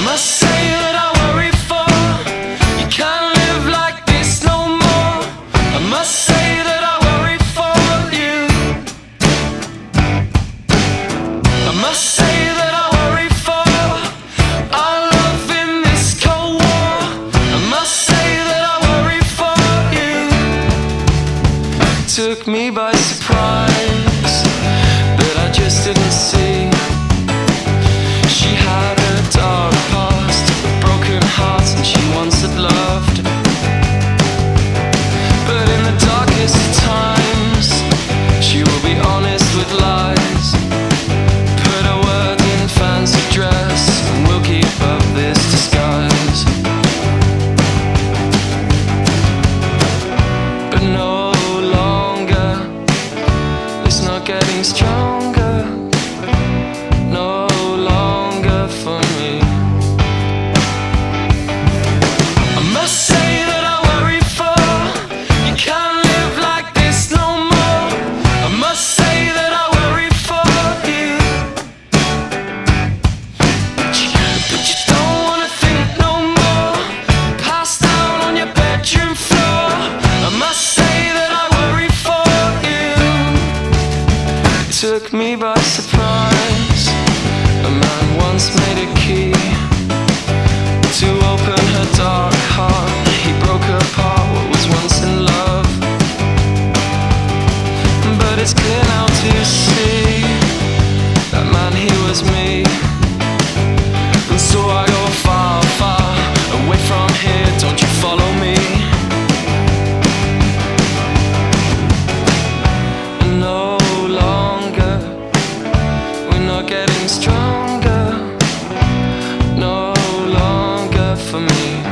must say that I worry for you can't live like this no more. I must say that I worry for you. I must say that I worry for our love in this cold war. I must say that I worry for you. Took me by surprise that I just didn't see. She had a dark past, broken hearts, and she once had loved. But in the darkest of times, she will be honest with lies. Put her work in fancy dress, and we'll keep up this disguise. But no longer, it's not getting stronger. No longer for me. I must say that I worry for you can't live like this no more. I must say that I worry for you. But you don't wanna think no more. Pass down on your bedroom floor. I must say that I worry for you. It took me by surprise. A man once made a key to open her dark heart. He broke apart what was once in love. But it's clear now to see that man, he was me. And so I go far, far away from here. Don't you follow me? No longer, we're not getting stronger. No longer for me.